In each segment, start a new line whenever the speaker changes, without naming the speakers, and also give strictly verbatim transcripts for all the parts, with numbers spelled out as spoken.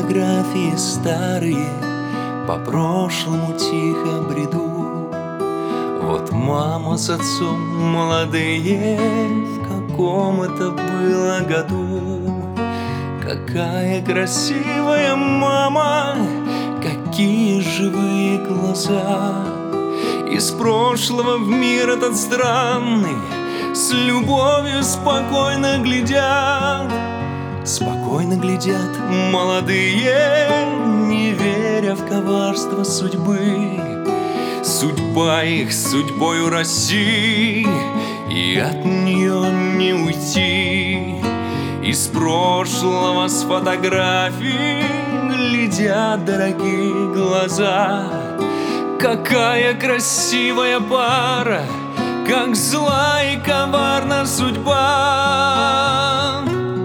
фотографии старые по прошлому тихо бреду. Вот мама с отцом молодые, в каком это было году. Какая красивая мама, какие живые глаза. Из прошлого в мир этот странный с любовью спокойно глядят. Спокойно глядят молодые, не веря в коварство судьбы. Судьба их судьбою России, и от нее не уйти. Из прошлого с фотографий глядят дорогие глаза. Какая красивая пара, как зла и коварна судьба.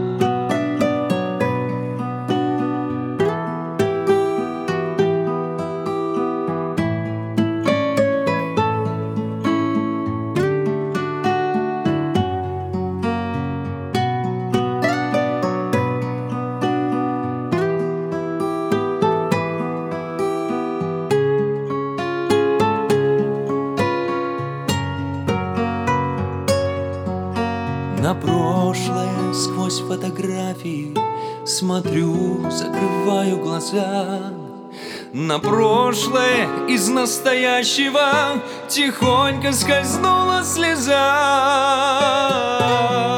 На прошлое сквозь фотографии смотрю, закрываю глаза. На прошлое из настоящего тихонько скользнула слеза.